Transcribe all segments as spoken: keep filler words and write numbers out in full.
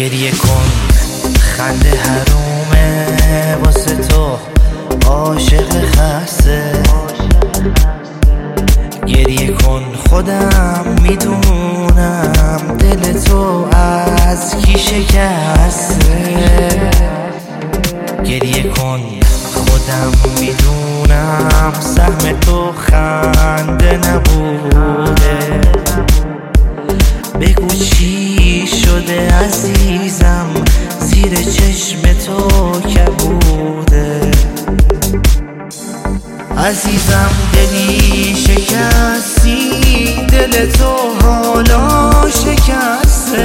گریه کن خنده حرومه واسه تو عاشق خسته. گریه کن خودم میدونم دل تو از کی شکسته. گریه کن خودم میدونم سهم تو خنده نبوده. بگو چی شده عزیزم زیر چشم تو کبوده. عزیزم دلی شکستی دل تو حالا شکسته.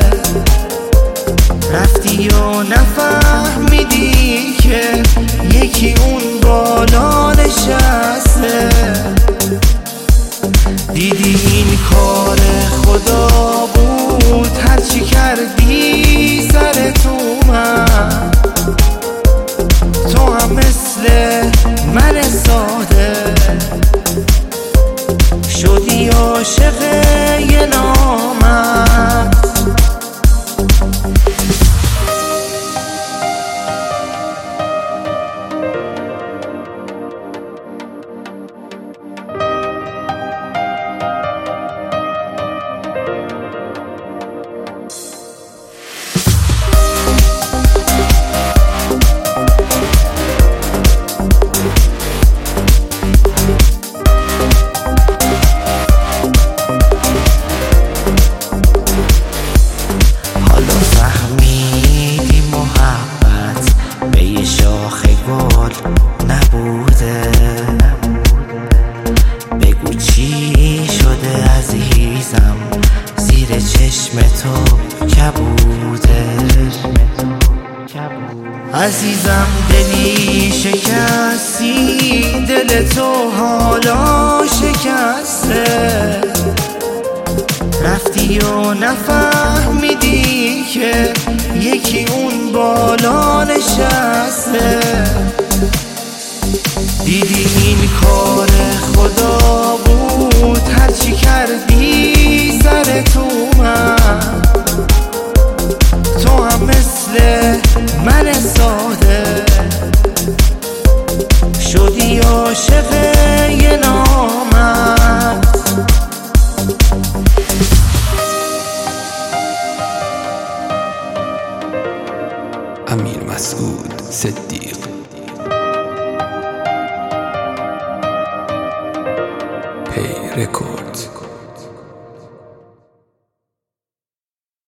رفتی و نفهمیدی که یکی اون بالا نشسته. دیدی این کار خدا بود هرچی کردی سر تو من. تو هم مثل من ساده شدی عاشق یه نامرد. نبوده. بگو چی شده عزیزم زیر چشم تو کبوده. عزیزم دلی شکستی دل تو حالا شکسته. رفتی و نفهمیدی که یکی اون بالا نشسته. دیدی این کار خدا بود هرچی کردی سر تو من. تو هم مثل من ساده شدی عاشق یه نامرد. امیر مسعود صدیق پی رکورد.